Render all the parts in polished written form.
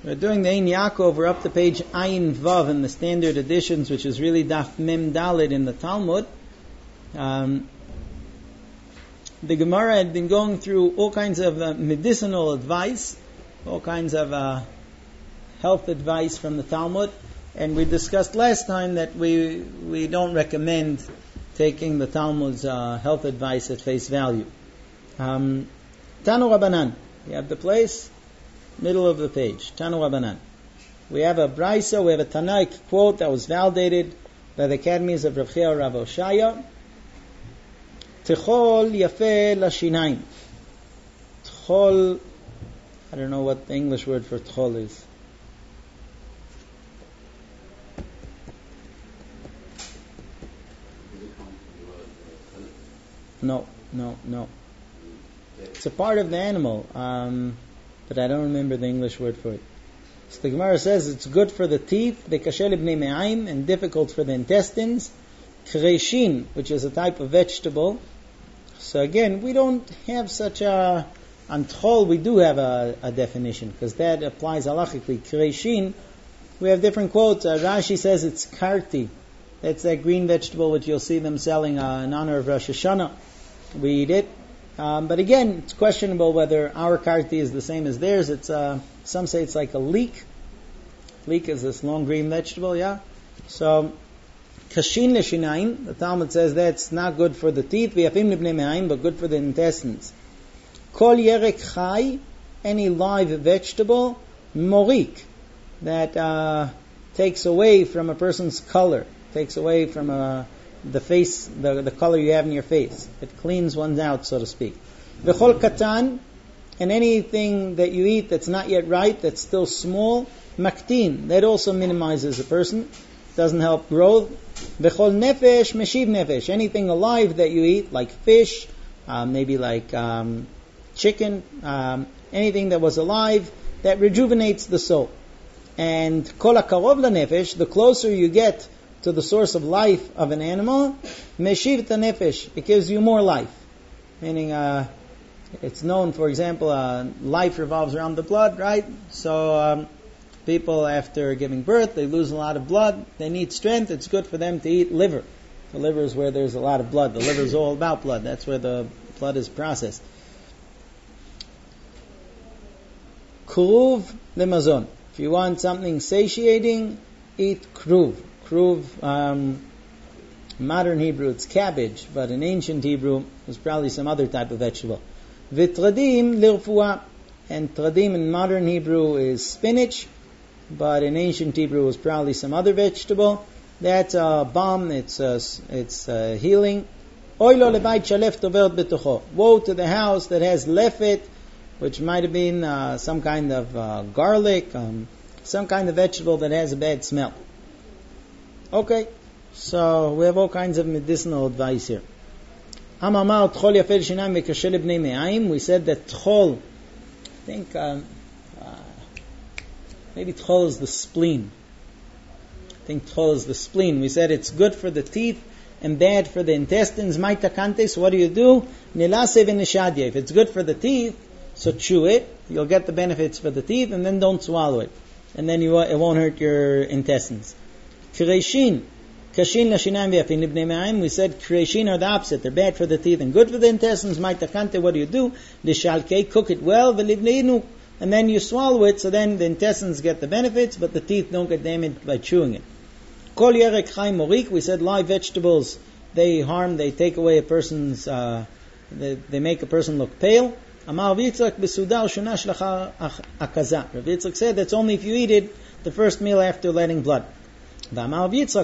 We're doing the Ein Yaakov. We're up to page Ayin Vav in the standard editions, which is really Daf Mem Daled in the Talmud. The Gemara had been going through all kinds of medicinal advice, all kinds of health advice from the Talmud, and we discussed last time that we don't recommend taking the Talmud's health advice at face value. Tanu Rabbanan. You have the place? Middle of the page. Tanu Rabbanan. We have a Braisa, we have a Tanaik quote that was validated by the academies of Rav Chia Rav Oshaya. Tchol yafe lashinaim. Tchol, I don't know what the English word for tchol is. No. It's a part of the animal, but I don't remember the English word for it. So the Gemara says it's good for the teeth, v'kasher libnei me'ayim, and difficult for the intestines. Kreshin, which is a type of vegetable. So again, we don't have such a... On tchol, we do have a definition, because that applies halachically. Kreshin, we have different quotes. Rashi says it's karti. That's that green vegetable which you'll see them selling in honor of Rosh Hashanah. We eat it. But again, it's questionable whether our karti is the same as theirs. It's some say it's like a leek. Leek is this long green vegetable, yeah? So, kashin leshinayim, the Talmud says that's not good for the teeth, v'yafim libnei me'ayim, but good for the intestines. Kol yerek chai, any live vegetable, morik, that takes away from a person's color, takes away from the face, the color you have in your face. It cleans one out, so to speak. V'chol katan, and anything that you eat that's not yet ripe, that's still small, maktin, that also minimizes a person, doesn't help growth. V'chol nefesh, meshiv nefesh, anything alive that you eat, like fish, maybe like chicken, anything that was alive, that rejuvenates the soul. And kol akarov lanefesh, the closer you get to the source of life of an animal, meshiv ta nefesh, it gives you more life. Meaning, it's known, for example, life revolves around the blood, right? So, people after giving birth, they lose a lot of blood, they need strength, it's good for them to eat liver. The liver is where there's a lot of blood. The liver is all about blood. That's where the blood is processed. Kruv lemazon. If you want something satiating, eat kruv. Kruv, modern Hebrew, it's cabbage, but in ancient Hebrew, it was probably some other type of vegetable. V'tradim lirfuah, and tradim in modern Hebrew is spinach, but in ancient Hebrew it was probably some other vegetable. That's a balm, it's healing. Oilo lebayit shalef tovert betocho. Woe to the house that has lefet, which might have been some kind of garlic, some kind of vegetable that has a bad smell. Okay, so we have all kinds of medicinal advice here. We said that tchol, I think maybe tchol is the spleen. We said it's good for the teeth and bad for the intestines. So what do? If it's good for the teeth, so chew it. You'll get the benefits for the teeth, and then don't swallow it. And then it won't hurt your intestines. Kreshin. Kashin lashinayim v'yafin libnei me'ayim. We said kreshin are the opposite. They're bad for the teeth and good for the intestines. Ma'takante, what do? Lishalkei, cook it well, v'libneinu. And then you swallow it, so then the intestines get the benefits, but the teeth don't get damaged by chewing it. Kol yerek chai morik. We said live vegetables, they take away a person's, they make a person look pale. Amar Yitzchak b'suda u'shuna shlachar akaza. Rav Yitzchak said that's only if you eat it the first meal after letting blood. If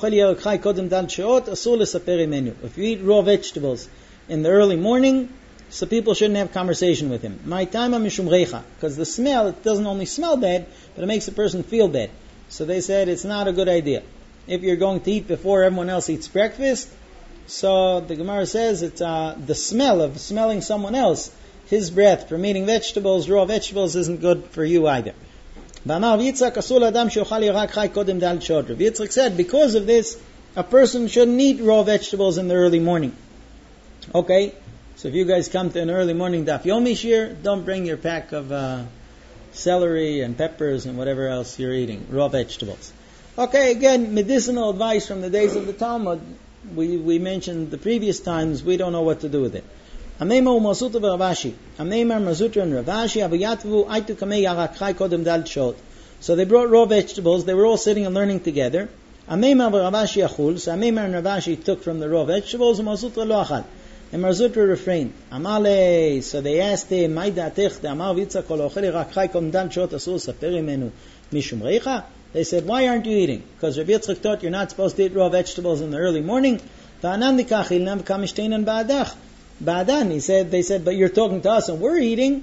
you eat raw vegetables in the early morning, so people shouldn't have conversation with him. Because the smell, it doesn't only smell bad, but it makes a person feel bad. So they said it's not a good idea. If you're going to eat before everyone else eats breakfast, so the Gemara says it's the smell of smelling someone else, his breath from eating vegetables, raw vegetables, isn't good for you either. Yitzchak said, because of this, a person shouldn't eat raw vegetables in the early morning. Okay, so if you guys come to an early morning daf yomi shir, don't bring your pack of celery and peppers and whatever else you're eating, raw vegetables. Okay, again, medicinal advice from the days of the Talmud. We mentioned the previous times, we don't know what to do with it. Amemar Masuta v'Ravashi. Amemar Masuta and Ravashi. Avayatvu aitu kamei yarakchai kodem dal shot. So they brought raw vegetables. They were all sitting and learning together. Amemar v'Ravashi achul. So Amemar and Ravashi took from the raw vegetables. Masuta lo achal. And Marzutra refrained. Amale. So they asked him, "Mai da'atech de'amar v'Yitzchak kol ochel yarakchai kodem dal shot asur saper imenu mishum reicha." They said, "Why aren't you eating?" Because Rabbi Yitzchak taught you're not supposed to eat raw vegetables in the early morning. Va'anan dikachil nam v'kamishténan ba'adach. Ba'adan, they said, but you're talking to us and we're eating.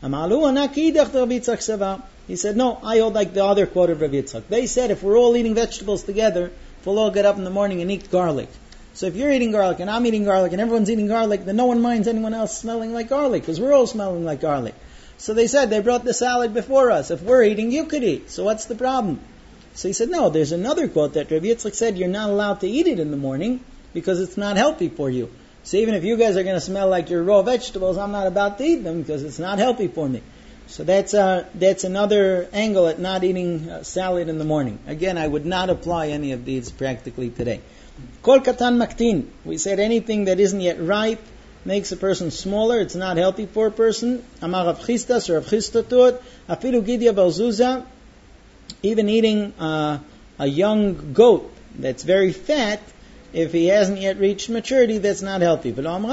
He said, no, I hold like the other quote of Rabbi Yitzchak. They said if we're all eating vegetables together, we'll all get up in the morning and eat garlic. So if you're eating garlic and I'm eating garlic and everyone's eating garlic, then no one minds anyone else smelling like garlic because we're all smelling like garlic. So they said, they brought the salad before us. If we're eating, you could eat. So what's the problem? So he said, no, there's another quote that Rabbi Yitzchak said you're not allowed to eat it in the morning because it's not healthy for you. So even if you guys are going to smell like your raw vegetables, I'm not about to eat them because it's not healthy for me. So that's another angle at not eating salad in the morning. Again, I would not apply any of these practically today. Kol katan maktin. We said anything that isn't yet ripe makes a person smaller. It's not healthy for a person. Amar Rav Chistas or Rav Chisda taught, afilu gidya balzuza, even eating a young goat that's very fat, if he hasn't yet reached maturity, that's not healthy.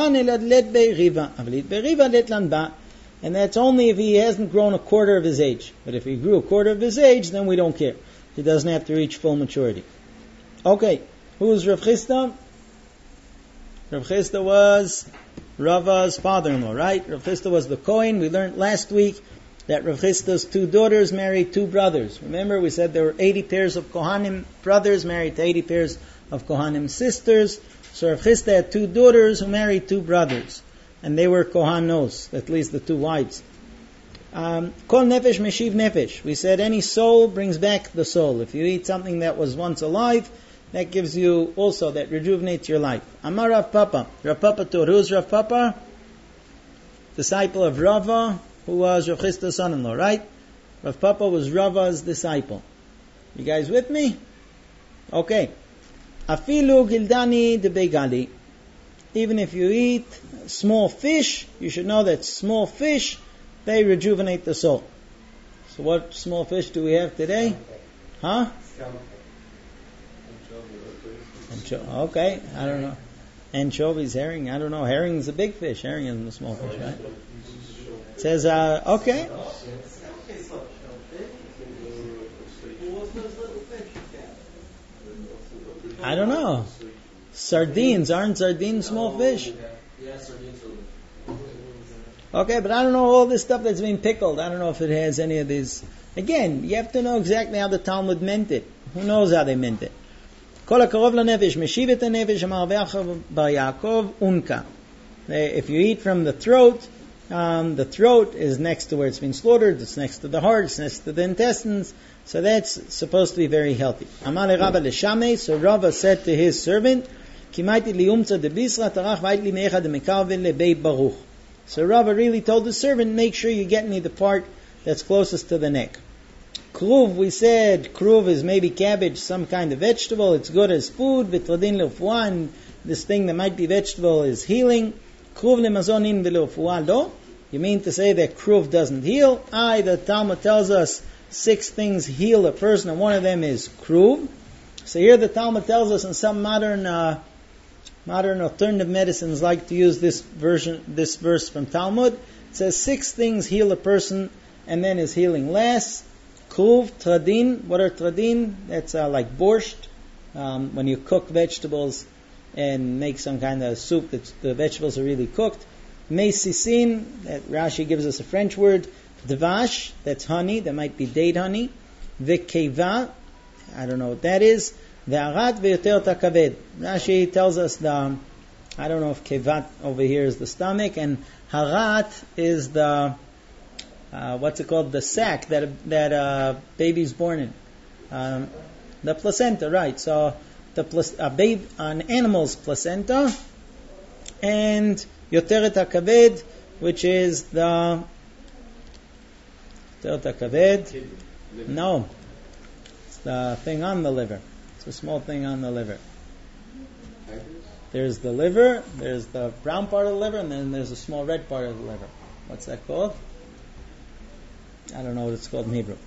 And that's only if he hasn't grown a quarter of his age. But if he grew a quarter of his age, then we don't care. He doesn't have to reach full maturity. Okay, who's Rav Chisda? Rav Chisda was Rava's father-in-law, right? Rav Chisda was the Kohen. We learned last week that Rav Chisda's 2 daughters married 2 brothers. Remember, we said there were 80 pairs of Kohanim brothers married to 80 pairs of Kohanim sisters. So Rav Chisda had 2 daughters who married 2 brothers. And they were Kohanos, at least the 2 wives. Kol nefesh meshiv nefesh. We said any soul brings back the soul. If you eat something that was once alive, that gives you also, that rejuvenates your life. Amar Rav Papa. Rav Papa taught. Who's Rav Papa? Disciple of Rava, who was Rav Chisda's son-in-law, right? Rav Papa was Rava's disciple. You guys with me? Okay. Afilu gildani de begali. Even if you eat small fish, you should know that small fish, they rejuvenate the soul. So what small fish do we have today? Huh? Okay, I don't know. Anchovies, herring, I don't know. Herring is a big fish. Herring isn't a small fish, right? It says, okay. I don't know. Sardines, aren't sardines small fish? Okay, but I don't know all this stuff that's being pickled. I don't know if it has any of these. Again, you have to know exactly how the Talmud meant it. Who knows how they meant it? Kol hakarov lanefesh, meshiv et hanefesh, amar Yaakov bar Yaakov, unka. If you eat from the throat is next to where it's been slaughtered, it's next to the heart, it's next to the intestines, so that's supposed to be very healthy. Amar le Rava l'shamei, so Rava said to his servant, Kimaiti liumtza de bisra tarach vait li mecha de mekarven le bei baruch. So Rava really told the servant, make sure you get me the part that's closest to the neck. Kruv, we said, kruv is maybe cabbage, some kind of vegetable. It's good as food. Vitradin le'ufuah, and this thing that might be vegetable is healing. Kruv le'mazonin ve'le'ufuah lo. You mean to say that kruv doesn't heal? The Talmud tells us 6 things heal a person, and one of them is kruv. So here the Talmud tells us, and some modern alternative medicines like to use this verse from Talmud. It says 6 things heal a person, and then is healing less. Kruv, tradin. What are tradin? That's like borscht. When you cook vegetables and make some kind of soup, the vegetables are really cooked. Meisisin, that Rashi gives us a French word. Dvash, that's honey. That might be date honey. Vekeva, I don't know what that is. Ve'arat ve'yoter takaved. Rashi tells us I don't know if kevat over here is the stomach, and harat is the what's it called? The sac that baby's born in. The placenta, right? So an animal's placenta, and yoteret hakaved, which is the Shteot HaKaved. No. It's the thing on the liver. It's a small thing on the liver. There's the liver, there's the brown part of the liver, and then there's a small red part of the liver. What's that called? I don't know what it's called in Hebrew.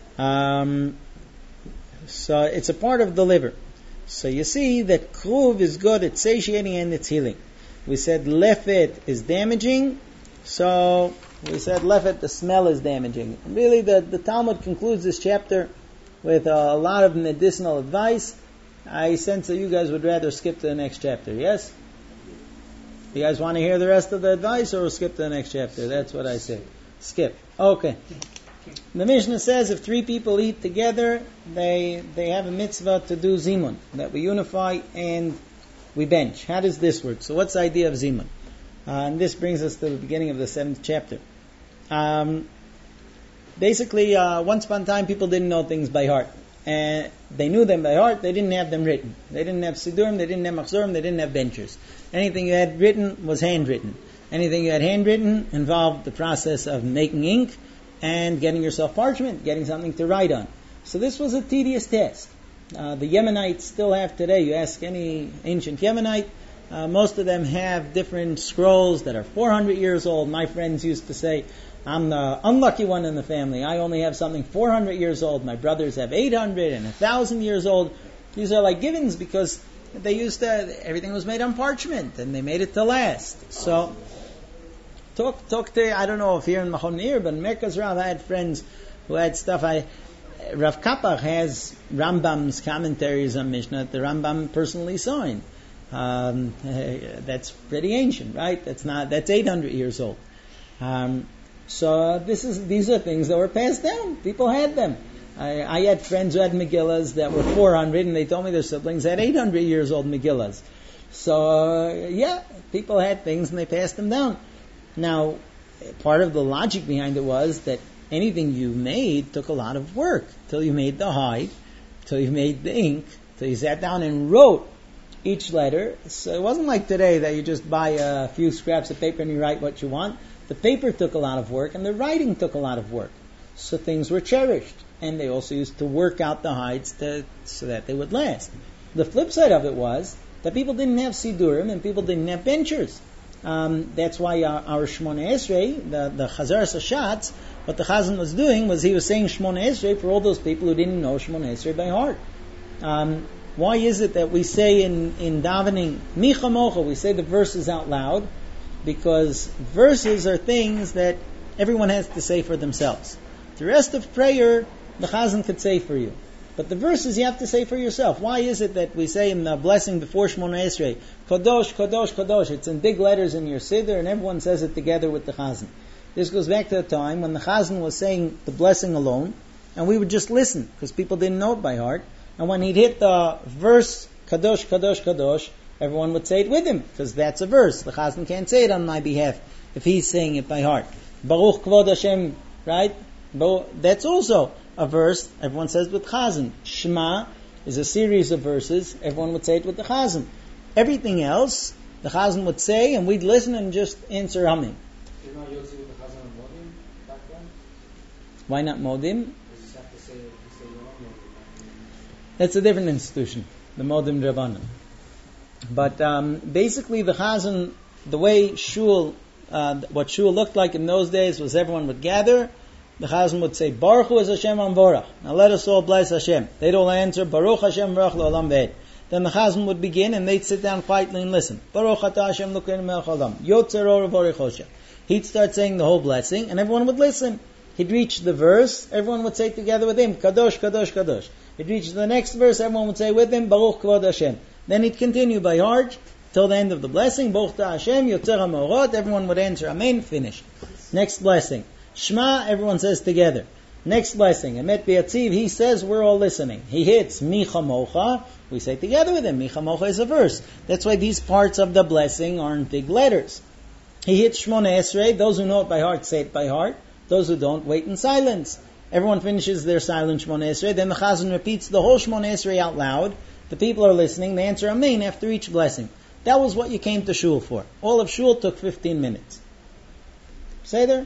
So it's a part of the liver. So you see that kruv is good, it's satiating and it's healing. We said lefet is damaging, so we said lefet, the smell is damaging. And really the Talmud concludes this chapter with a lot of medicinal advice. I sense that you guys would rather skip to the next chapter, yes? You guys want to hear the rest of the advice, or we'll skip to the next chapter? That's what I say. Skip. Okay. The Mishnah says if 3 people eat together, they have a mitzvah to do zimun, that we unify and we bench. How does this work? So what's the idea of zimun? And this brings us to the beginning of the 7th chapter. Basically, once upon a time, people didn't know things by heart. And they knew them by heart, they didn't have them written. They didn't have sidurim, they didn't have machzorim, they didn't have benchers. Anything you had written was handwritten. Anything you had handwritten involved the process of making ink and getting yourself parchment, getting something to write on. So this was a tedious task. The Yemenites still have today. You ask any ancient Yemenite, most of them have different scrolls that are 400 years old. My friends used to say, I'm the unlucky one in the family. I only have something 400 years old. My brothers have 800 and 1,000 years old. These are like givens because they used to, everything was made on parchment and they made it to last. So, talk to, I don't know if here in Machon Meir, but in Merkaz Rav I had friends who had stuff. Rav Kapach has Rambam's commentaries on Mishnah that the Rambam personally signed. That's pretty ancient, right? That's 800 years old. So these are things that were passed down. People had them. I had friends who had Megillas that were 400, and they told me their siblings had 800 years old Megillas. So people had things and they passed them down. Now, part of the logic behind it was that anything you made took a lot of work till you made the hide, till you made the ink, till you sat down and wrote each letter. So it wasn't like today that you just buy a few scraps of paper and you write what you want. The paper took a lot of work and the writing took a lot of work. So things were cherished. And they also used to work out the hides so that they would last. The flip side of it was that people didn't have sidurim and people didn't have benchers. That's why our Shmona Esrei, the Chazaras Hashatz, what the Chazan was doing was he was saying Shmona Esrei for all those people who didn't know Shmona Esrei by heart. Why is it that we say in davening, Micha Mocha, we say the verses out loud? Because verses are things that everyone has to say for themselves. The rest of prayer, the Chazan could say for you. But the verses you have to say for yourself. Why is it that we say in the blessing before Shmona Esrei, Kadosh, Kadosh, Kadosh? It's in big letters in your siddur and everyone says it together with the Chazan. This goes back to the time when the Chazan was saying the blessing alone and we would just listen because people didn't know it by heart. And when he'd hit the verse, Kadosh, Kadosh, Kadosh, everyone would say it with him because that's a verse. The Chazan can't say it on my behalf if he's saying it by heart. Baruch Kvod Hashem, right? That's also a verse. Everyone says with Chazan. Shema is a series of verses. Everyone would say it with the Chazan. Everything else, the Chazan would say, and we'd listen and just answer humming. Why not Modim? That's a different institution, the Modim Rabbanim. But basically the Chazan, the way Shul, what Shul looked like in those days was everyone would gather. The Chazan would say, Baruch Hu es Hashem Amvorach. Now let us all bless Hashem. They'd all answer, Baruch Hashem Baruch L'olam V'ed. Then the Chazan would begin and they'd sit down quietly and listen. Baruch Atah Hashem Lukeinu Melech Haolam. Yotzer Or V'orech Hosha. He'd start saying the whole blessing and everyone would listen. He'd reach the verse, everyone would say together with him, Kadosh, Kadosh, Kadosh. He'd reach the next verse, everyone would say with him, Baruch Kvod Hashem. Then he'd continue by heart till the end of the blessing, Baruch Ta Hashem, Yotzer HaMorot. Everyone would answer Amen, finished. Next blessing. Shema, everyone says together. Next blessing, Emet B'Yatziv, he says, we're all listening. He hits Micha Mocha, we say together with him. Micha Mocha is a verse. That's why these parts of the blessing are in big letters. He hits Shmona Esrei, those who know it by heart say it by heart. Those who don't, wait in silence. Everyone finishes their silent Shmona Esrei, then the Chazan repeats the whole Shmona Esrei out loud. The people are listening, they answer Amen after each blessing. That was what you came to Shul for. All of Shul took 15 minutes. Say there?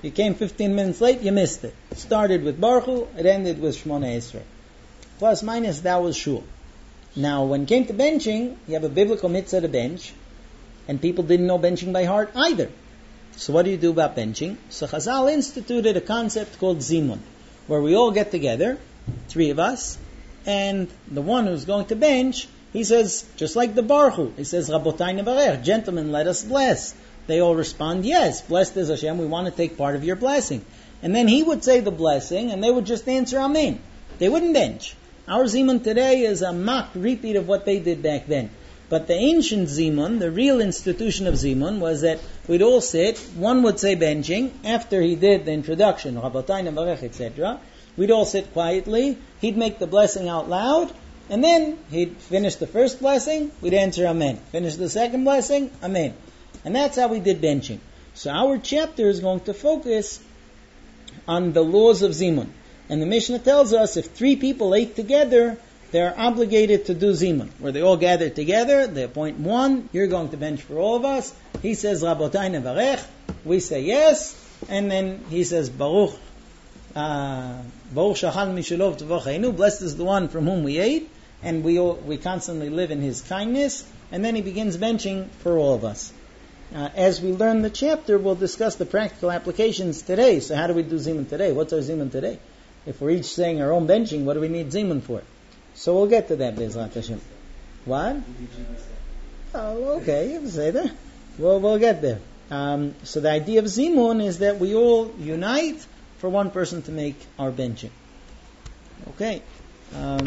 You came 15 minutes late, you missed it. It started with Baruch Hu, it ended with Shmona Esrei. Plus, minus, that was shul. Now, when it came to benching, you have a biblical mitzvah to bench, and people didn't know benching by heart either. So what do you do about benching? So Chazal instituted a concept called Zimun, where we all get together, 3 of us, and the one who's going to bench, he says, just like the Baruch Hu, he says, Rabotai Nevarech, gentlemen, let us bless. They all respond, yes, blessed is Hashem, we want to take part of your blessing. And then he would say the blessing, and they would just answer Amen. They wouldn't bench. Our Zimun today is a mock repeat of what they did back then. But the ancient Zimun, the real institution of Zimun, was that we'd all sit, one would say benching, after he did the introduction, Rabotai Nevarech, etc., we'd all sit quietly, he'd make the blessing out loud, and then he'd finish the first blessing, we'd answer Amen. Finish the second blessing, Amen. And that's how we did benching. So our chapter is going to focus on the laws of Zimun. And the Mishnah tells us if 3 people ate together, they're obligated to do Zimun, where they all gather together, they appoint one, you're going to bench for all of us. He says, Rabotai Nevarech, we say yes, and then he says, Baruch Shachal Mishulov Tvocheinu, blessed is the one from whom we ate, and we constantly live in his kindness, and then he begins benching for all of us. As we learn the chapter, we'll discuss the practical applications today. So how do we do Zimun today? What's our Zimun today? If we're each saying our own benching, what do we need Zimun for? So we'll get to that, Be'ezrat Hashem. What? Oh, okay, you can say that. We'll get there. So the idea of Zimun is that we all unite for one person to make our benching. Okay.